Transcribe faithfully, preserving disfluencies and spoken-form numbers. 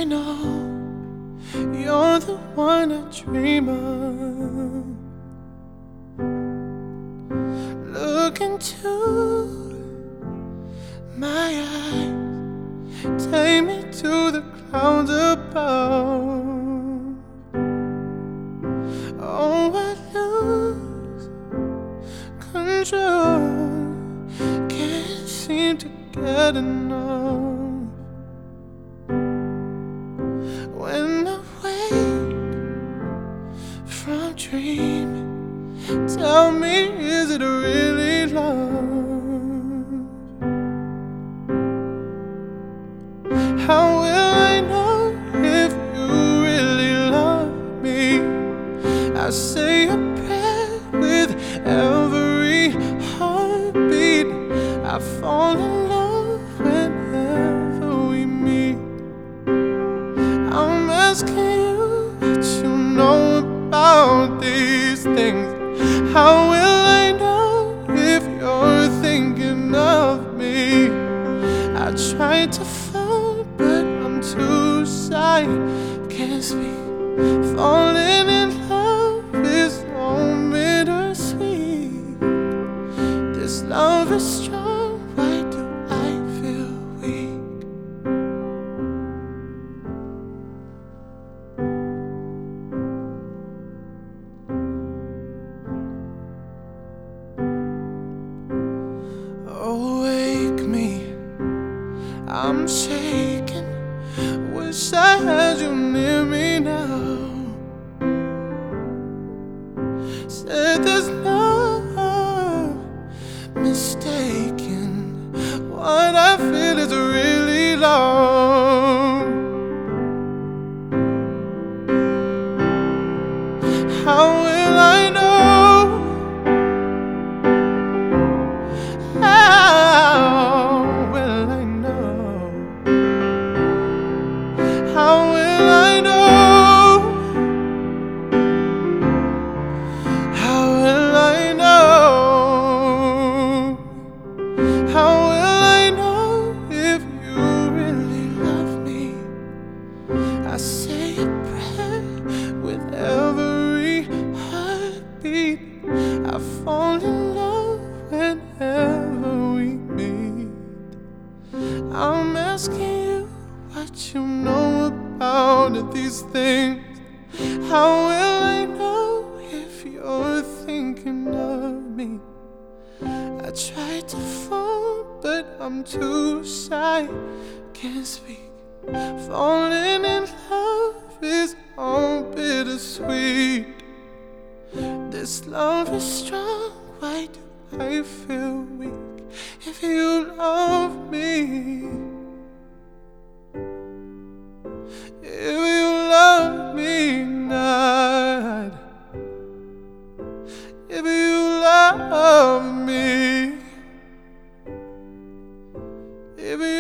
know you're the one I dream of. Look into my eyes, take me to the clouds above. Oh, I lose control, can't seem to get enough. When I wake from dreaming, tell me, is it really love? How will I know if you really love me? I say a prayer with every heartbeat. I fall in love whenever we meet. I'm asking you what you know about these things. How will I know if you're thinking of me? I try to fall, but I'm too shy, can't speak. Falling in love is so bittersweet. This love is strong, why do I feel weak? Awake me, I'm shaking. Wish I had you near me now. Said there's no mistaking, what I feel is really love. How will I know? How will I know? How will I know? How will I know? How will I know if you really love me? I say a prayer with every heartbeat. I fall in love whenever we meet. I'm asking you what you know about these things. How will I know if you're thinking of me? I try to fall, but I'm too shy, can't speak. Falling in love is all bittersweet. This love is strong, why do I feel weak? If you love me, if you love me not, if you love me, if you